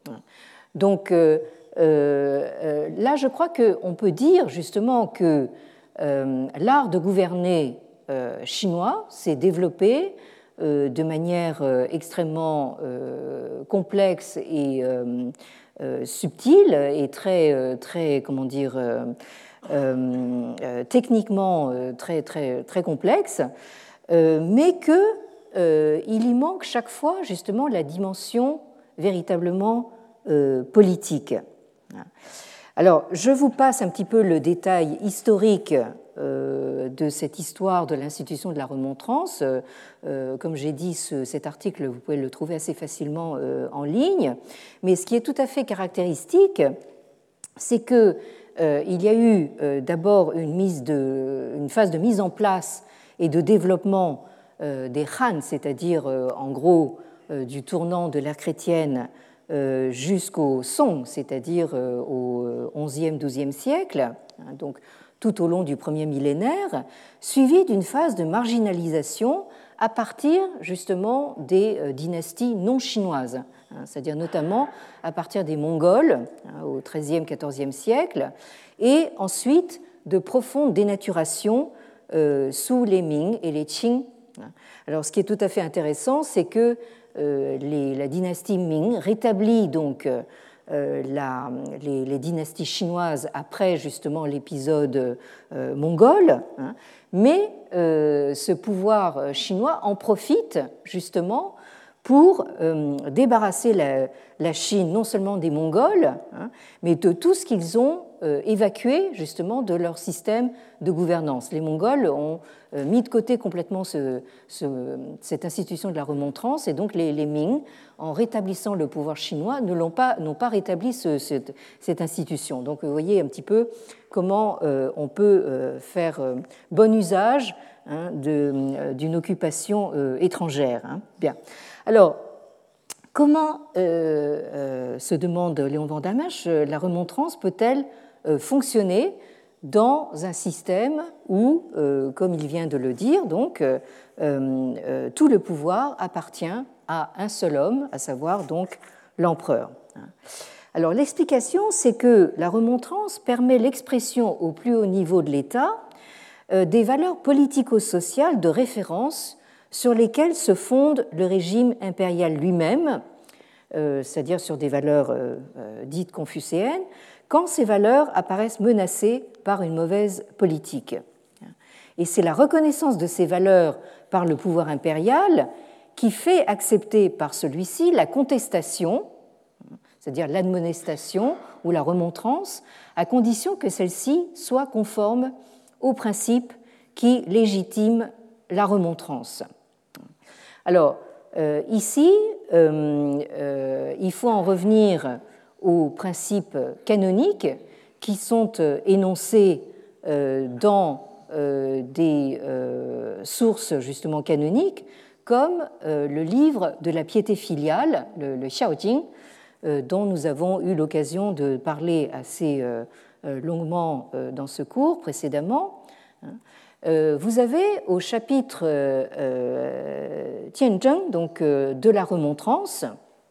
Donc euh, euh, là, je crois qu'on peut dire justement que euh, l'art de gouverner euh, chinois s'est développé euh, de manière euh, extrêmement euh, complexe et euh, euh, subtile et très, euh, très comment dire, euh, euh, techniquement euh, très, très, très complexe, euh, mais que Euh, il y manque chaque fois justement la dimension véritablement euh, politique. Alors, je vous passe un petit peu le détail historique euh, de cette histoire de l'institution de la remontrance. Euh, comme j'ai dit, ce, cet article, vous pouvez le trouver assez facilement euh, en ligne. Mais ce qui est tout à fait caractéristique, c'est qu'il euh, y a eu euh, d'abord une, mise de, une phase de mise en place et de développement des Han, c'est-à-dire en gros du tournant de l'ère chrétienne jusqu'au Song, c'est-à-dire au onzième douzième siècle, donc tout au long du premier millénaire, suivi d'une phase de marginalisation à partir justement des dynasties non chinoises, c'est-à-dire notamment à partir des Mongols au treizième quatorzième siècle, et ensuite de profondes dénaturations sous les Ming et les Qing. Alors, ce qui est tout à fait intéressant, c'est que euh, les, la dynastie Ming rétablit donc euh, la, les, les dynasties chinoises après justement l'épisode euh, mongol, hein, mais euh, ce pouvoir chinois en profite justement pour euh, débarrasser la, la Chine non seulement des Mongols, hein, mais de tout ce qu'ils ont euh, évacué justement de leur système de gouvernance. Les Mongols ont euh, mis de côté complètement ce, ce, cette institution de la remontrance, et donc les, les Ming, en rétablissant le pouvoir chinois, ne l'ont pas, n'ont pas rétabli ce, cette, cette institution. Donc vous voyez un petit peu comment euh, on peut euh, faire euh, bon usage hein, de, euh, d'une occupation euh, étrangère. Hein. Bien. Alors, comment, euh, euh, se demande Léon Vandermesch, la remontrance peut-elle euh, fonctionner dans un système où, euh, comme il vient de le dire, donc, euh, euh, tout le pouvoir appartient à un seul homme, à savoir donc l'empereur. Alors, l'explication, c'est que la remontrance permet l'expression au plus haut niveau de l'État euh, des valeurs politico-sociales de référence sur lesquelles se fonde le régime impérial lui-même, euh, c'est-à-dire sur des valeurs euh, euh, dites confucéennes, quand ces valeurs apparaissent menacées par une mauvaise politique. Et c'est la reconnaissance de ces valeurs par le pouvoir impérial qui fait accepter par celui-ci la contestation, c'est-à-dire l'admonestation ou la remontrance, à condition que celle-ci soit conforme aux principes qui légitiment la remontrance. Alors, euh, ici, euh, euh, il faut en revenir aux principes canoniques qui sont euh, énoncés euh, dans euh, des euh, sources justement canoniques, comme euh, le livre de la piété filiale, le, le Xiaojing, euh, dont nous avons eu l'occasion de parler assez euh, longuement euh, dans ce cours précédemment. Vous avez au chapitre euh, Tianzheng, donc euh, de la remontrance,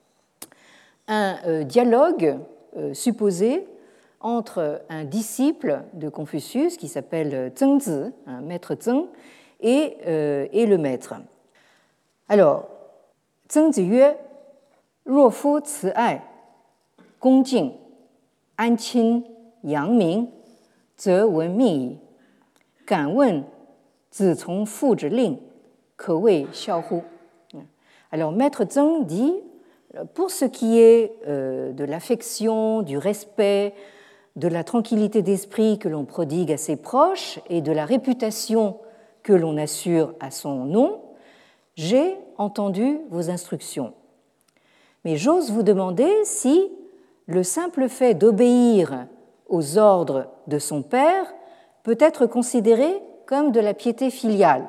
un euh, dialogue euh, supposé entre un disciple de Confucius qui s'appelle Zhengzi, un maître Zheng, et, euh, et le maître. Alors, Zhengzi yue, Ruo fu ci ai, gong jing, an qin, yang ming, ze wen mi yi. 敢问子从父之令，可谓孝乎? Alors, Maître Zheng dit, pour ce qui est euh, de l'affection, du respect, de la tranquillité d'esprit que l'on prodigue à ses proches et de la réputation que l'on assure à son nom, j'ai entendu vos instructions. Mais j'ose vous demander si le simple fait d'obéir aux ordres de son père peut être considéré comme de la piété filiale.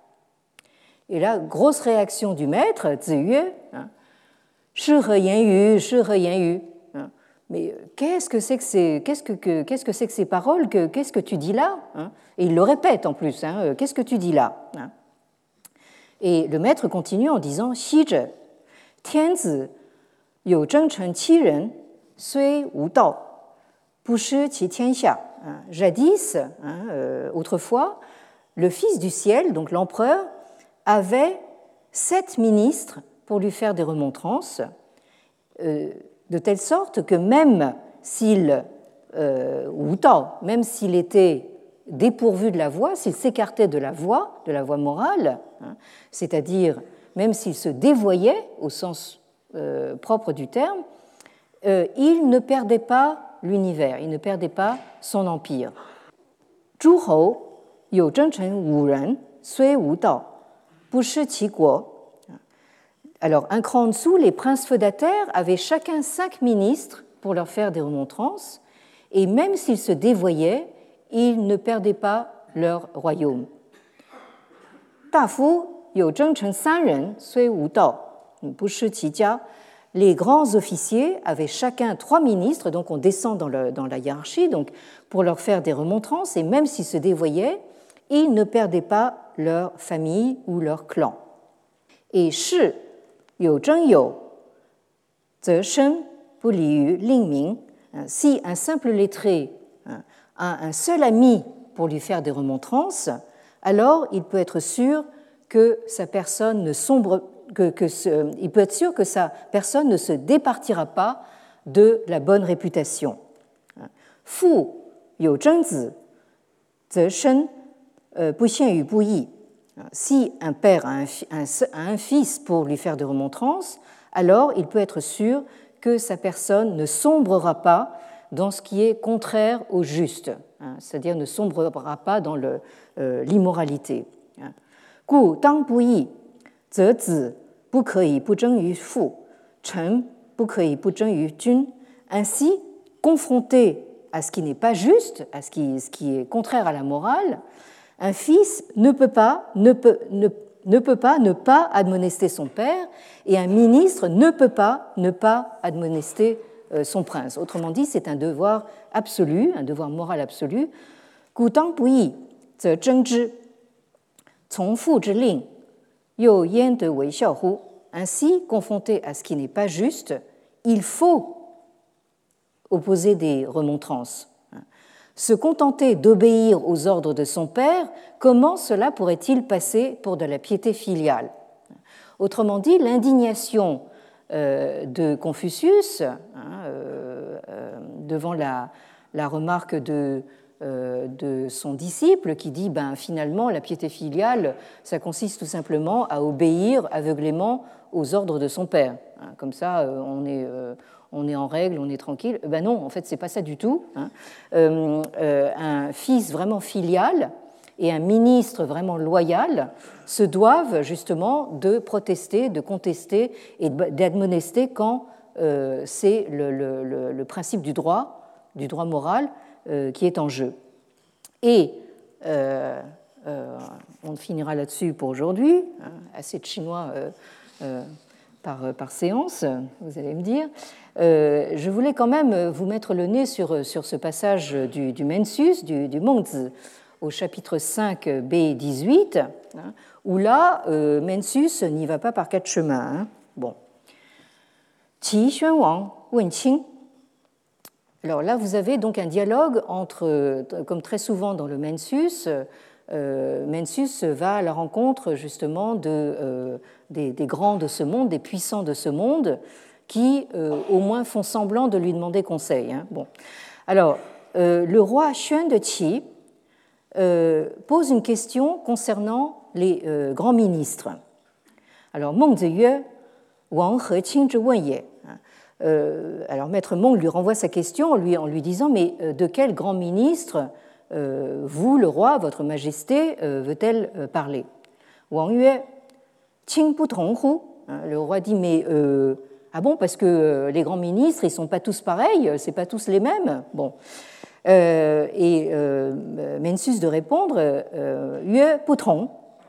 Et là, grosse réaction du maître, Ziyue, hein, Shi he yan yu, shi he yan yu. Mais qu'est-ce que c'est que ces, qu'est-ce que, qu'est-ce que c'est que ces paroles, que, qu'est-ce que tu dis là? Et il le répète en plus, hein, qu'est-ce que tu dis là? Et le maître continue en disant, Xi zhe, tianzi, you zhengchen qi ren, sui wu dao, bu shi qi tianxia. Jadis, hein, euh, autrefois, le Fils du ciel, donc l'empereur, avait sept ministres pour lui faire des remontrances, euh, de telle sorte que même s'il, euh, ou tant, même s'il était dépourvu de la voix, s'il s'écartait de la voix, de la voix morale, hein, c'est-à-dire même s'il se dévoyait au sens euh, propre du terme, euh, il ne perdait pas l'univers, il ne perdait pas son empire. Zhu hou you zhengchen wu ren, sui wu dao, bu shi qi guo. Alors, un cran en dessous, les princes feudataires avaient chacun cinq ministres pour leur faire des remontrances, et même s'ils se dévoyaient, ils ne perdaient pas leur royaume. Da fu you zhengchen san ren, sui wu dao, bu shi qi jia. Les grands officiers avaient chacun trois ministres, donc on descend dans, le, dans la hiérarchie, donc pour leur faire des remontrances, et même s'ils se dévoyaient, ils ne perdaient pas leur famille ou leur clan. Et Shi, you zheng you, ze shen bu li yu ling ming, si un simple lettré a un seul ami pour lui faire des remontrances, alors il peut être sûr que sa personne ne sombre Que, que ce, il peut être sûr que sa personne ne se départira pas de la bonne réputation. Fu you zhengzi, ze shen bu xian yu bu yi. Si un père a un, un, un fils pour lui faire des remontrances, alors il peut être sûr que sa personne ne sombrera pas dans ce qui est contraire au juste, hein, c'est-à-dire ne sombrera pas dans le, euh, l'immoralité. Gu dang bu yi, ze zi bu ke yi bu zheng yu fu, chen bu ke yi bu zheng yu jun. Ainsi, confronté à ce qui n'est pas juste, à ce qui, ce qui est contraire à la morale, un fils ne peut pas ne, peut, ne, ne peut pas ne pas admonester son père et un ministre ne peut pas ne pas admonester son prince. Autrement dit, c'est un devoir absolu, un devoir moral absolu. Gu dang bu yi, ze zheng zhi, cong fu zhi ling, you yan de wei xiao hu. Ainsi, confronté à ce qui n'est pas juste, il faut opposer des remontrances. Se contenter d'obéir aux ordres de son père, comment cela pourrait-il passer pour de la piété filiale? Autrement dit, l'indignation euh, de Confucius, hein, euh, euh, devant la, la remarque de, euh, de son disciple qui dit ben, finalement, la piété filiale, ça consiste tout simplement à obéir aveuglément aux ordres de son père. Hein, comme ça, euh, on est... Euh, on est en règle, on est tranquille. Ben non, en fait, ce n'est pas ça du tout. Hein. Euh, euh, un fils vraiment filial et un ministre vraiment loyal se doivent justement de protester, de contester et d'admonester quand euh, c'est le, le, le principe du droit, du droit moral euh, qui est en jeu. Et euh, euh, on finira là-dessus pour aujourd'hui. Hein, assez de chinois euh, euh, par, par séance, vous allez me dire. Euh, je voulais quand même vous mettre le nez sur, sur ce passage du, du Mencius, du, du Mengzi, au chapitre cinq b dix-huit, hein, où là, euh, Mencius n'y va pas par quatre chemins. Hein. Bon. Qi Xuan Wang Wen Qing. Alors là, vous avez donc un dialogue entre, comme très souvent dans le Mencius, euh, Mencius va à la rencontre justement de, euh, des, des grands de ce monde, des puissants de ce monde, qui euh, au moins font semblant de lui demander conseil. Hein. Bon. Alors, euh, le roi Xuan de Qi euh, pose une question concernant les euh, grands ministres. Alors, Meng Ziyue, Wang He Qing zhi wen ye. Euh, alors, maître Meng lui renvoie sa question en lui, en lui disant, mais euh, de quel grand ministre euh, vous, le roi, votre majesté, euh, veut-elle euh, parler? Wang Yue, Qing bu tong hu. Le roi dit, mais euh, ah bon, parce que les grands ministres, ils ne sont pas tous pareils, ce n'est pas tous les mêmes. Bon. Euh, et euh, Mencius de répondre, euh, Yue bu tong,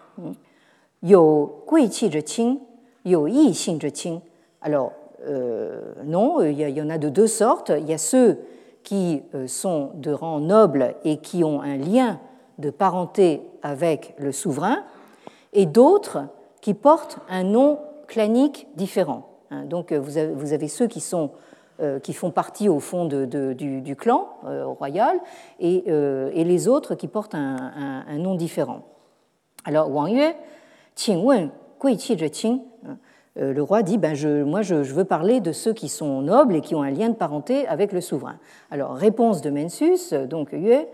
you gui qi zhi qing, you yi xing zhi qing. Alors, euh, non, il y en a de deux sortes. Il y a ceux qui sont de rang noble et qui ont un lien de parenté avec le souverain, et d'autres qui portent un nom clanique différent. Donc vous avez, vous avez ceux qui, sont, euh, qui font partie au fond de, de, du, du clan euh, royal et, euh, et les autres qui portent un, un, un nom différent. Alors Wang Yue, Qing wen gui qi zhi qing, le roi dit ben je, moi je, je veux parler de ceux qui sont nobles et qui ont un lien de parenté avec le souverain. Alors réponse de Mencius, donc Yue,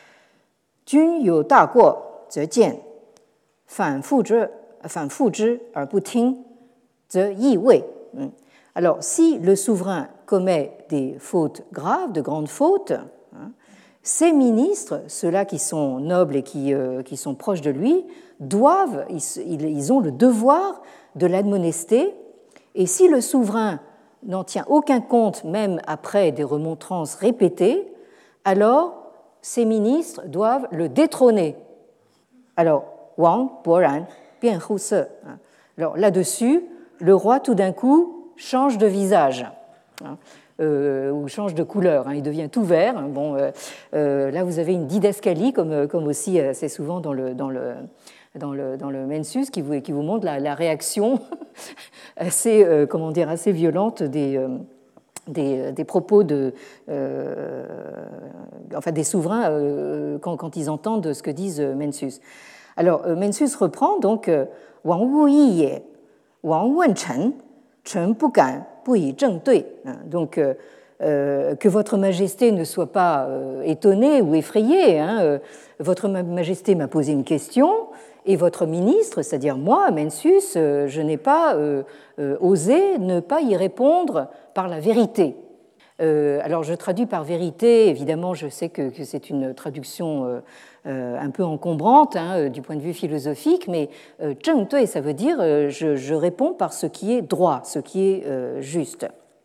Jun you da guo ze jian, fan fu zhi fan fu zhi er bu ting ze yi wei. Alors, si le souverain commet des fautes graves, de grandes fautes, hein, ses ministres, ceux-là qui sont nobles et qui, euh, qui sont proches de lui, doivent, ils, ils ont le devoir de l'admonester. Et si le souverain n'en tient aucun compte, même après des remontrances répétées, alors ses ministres doivent le détrôner. Alors, Wang, Boran, Bian Hu Se. Alors là-dessus, le roi, tout d'un coup, change de visage, hein, euh, ou change de couleur, hein, il devient tout vert. Bon, euh, euh, là, vous avez une didascalie, comme, comme aussi assez souvent dans le, dans le, dans le, dans le Mencius, qui vous, qui vous montre la, la réaction assez, euh, comment dire, assez violente des, euh, des, des propos de, euh, enfin, des souverains euh, quand, quand ils entendent ce que disent Mencius. Alors, Mencius reprend donc Wang Wu Yi Ye, Wang Wenchen, 臣不敢不以正对. Donc, euh, euh, que votre majesté ne soit pas euh, étonnée ou effrayée. Hein, euh, votre majesté m'a posé une question et votre ministre, c'est-à-dire moi, Mencius, euh, je n'ai pas euh, euh, osé ne pas y répondre par la vérité. Euh, alors, je traduis par vérité, évidemment, je sais que, que c'est une traduction euh, euh, un peu encombrante hein, du point de vue philosophique, mais euh, 正对, ça veut dire euh, je, je réponds par ce qui est droit, ce qui est euh, juste.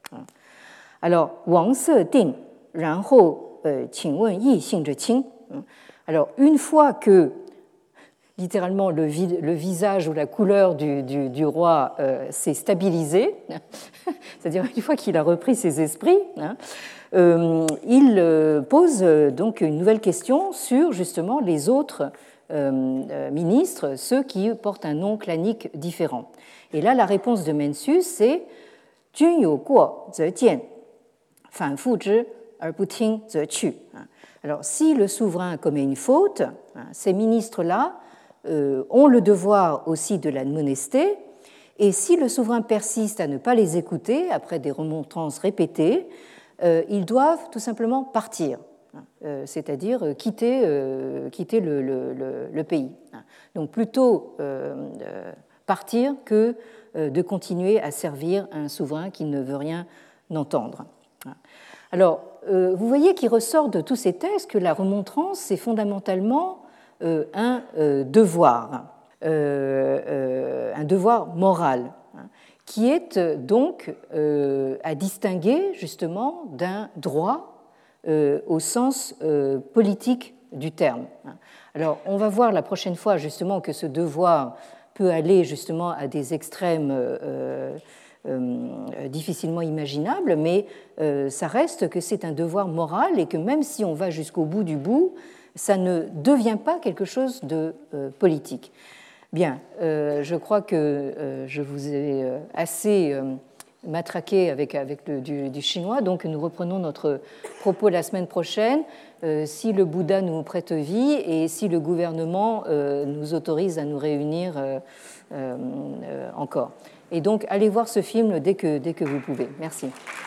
Alors, 王色定, 然后, euh, 请问异性之亲. Alors, une fois que littéralement le, vi- le visage ou la couleur du, du, du roi euh, s'est stabilisé, c'est-à-dire une fois qu'il a repris ses esprits, hein, euh, il euh, pose euh, donc une nouvelle question sur justement les autres euh, euh, ministres, ceux qui portent un nom clanique différent. Et là, la réponse de Mencius, c'est «君有过则谏，反复之而不听则去。» Alors, si le souverain commet une faute, hein, ces ministres-là Euh, ont le devoir aussi de l'admonester, et si le souverain persiste à ne pas les écouter, après des remontrances répétées, euh, ils doivent tout simplement partir, euh, c'est-à-dire quitter, euh, quitter le, le, le, le pays. Donc plutôt euh, partir que euh, de continuer à servir un souverain qui ne veut rien entendre. Alors, euh, vous voyez qu'il ressort de tous ces textes que la remontrance, c'est fondamentalement Euh, un euh, devoir, euh, euh, un devoir moral, hein, qui est euh, donc euh, à distinguer justement d'un droit euh, au sens euh, politique du terme. Alors, on va voir la prochaine fois justement que ce devoir peut aller justement à des extrêmes euh, euh, difficilement imaginables, mais euh, ça reste que c'est un devoir moral et que même si on va jusqu'au bout du bout, ça ne devient pas quelque chose de euh, politique. Bien, euh, je crois que euh, je vous ai euh, assez euh, matraqué avec, avec le, du, du chinois, donc nous reprenons notre propos la semaine prochaine, euh, si le Bouddha nous prête vie et si le gouvernement euh, nous autorise à nous réunir euh, euh, encore. Et donc, allez voir ce film dès que, dès que vous pouvez. Merci.